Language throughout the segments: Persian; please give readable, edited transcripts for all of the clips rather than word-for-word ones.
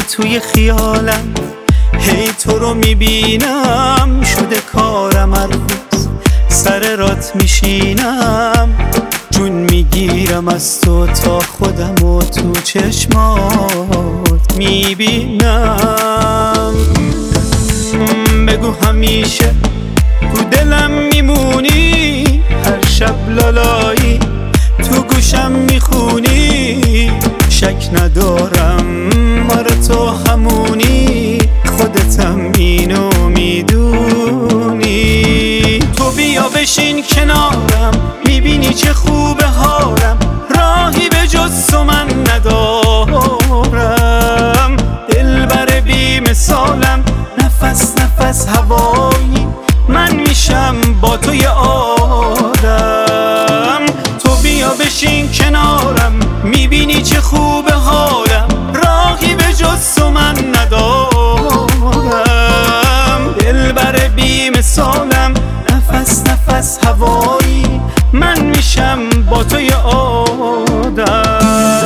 توی خیالم، هی تو رو میبینم، شده کارم هر روز سر رات میشینم، جون میگیرم از تو تا خودم و تو چشمات میبینم. بگو همیشه تو دلم میمونی، هر شب لالایی تو گوشم میخونی، شک ندارم ماره تو همونی، خودتم اینو میدونی. تو بیا بشین کنارم، میبینی چه خوبه حالم، راهی به جز تو من ندارم، دلبر بی مثالم، نفس نفس هوایی من میشم با تو یه آدم. تو بیا بشین کنارم، میبینی چه خوبه حالم، راهی به جز تو من ندارم، دلبر بی مثالم، نفس نفس هوایی من میشم با تو یه آدم.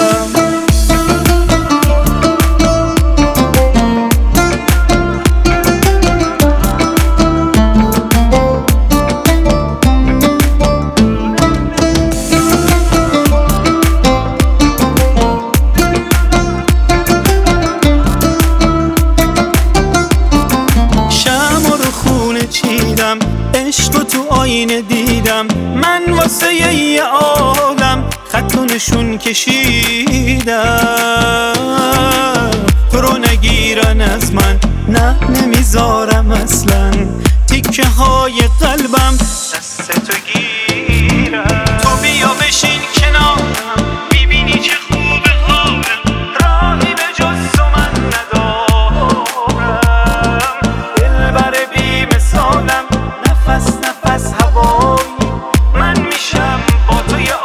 عشق تو آینه دیدم، من واسه یه عالم خط و نشون کشیدم، تو رو نگیرن از من نه نمیذارم اصلا، تیکه های قلبم دست تو گیرم. تو بیا بشین کنارم، میبینی چه خوبه حالم، راهی به جز تو من ندارم، دلبر بی مثالم، نفس نفس هوایی من میشم با تو یه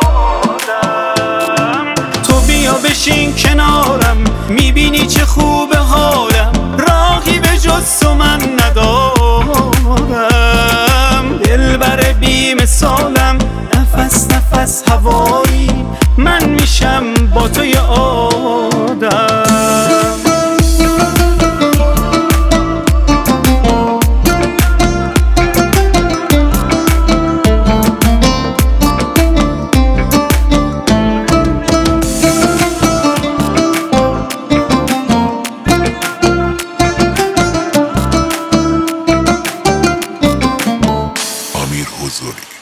آدم. تو بیا بشین کنارم، میبینی چه خوبه حالم، راهی به جز تو من ندارم، دلبر بی مثالم، نفس نفس هوایی من میشم با تو یه آدم. امیر حضوری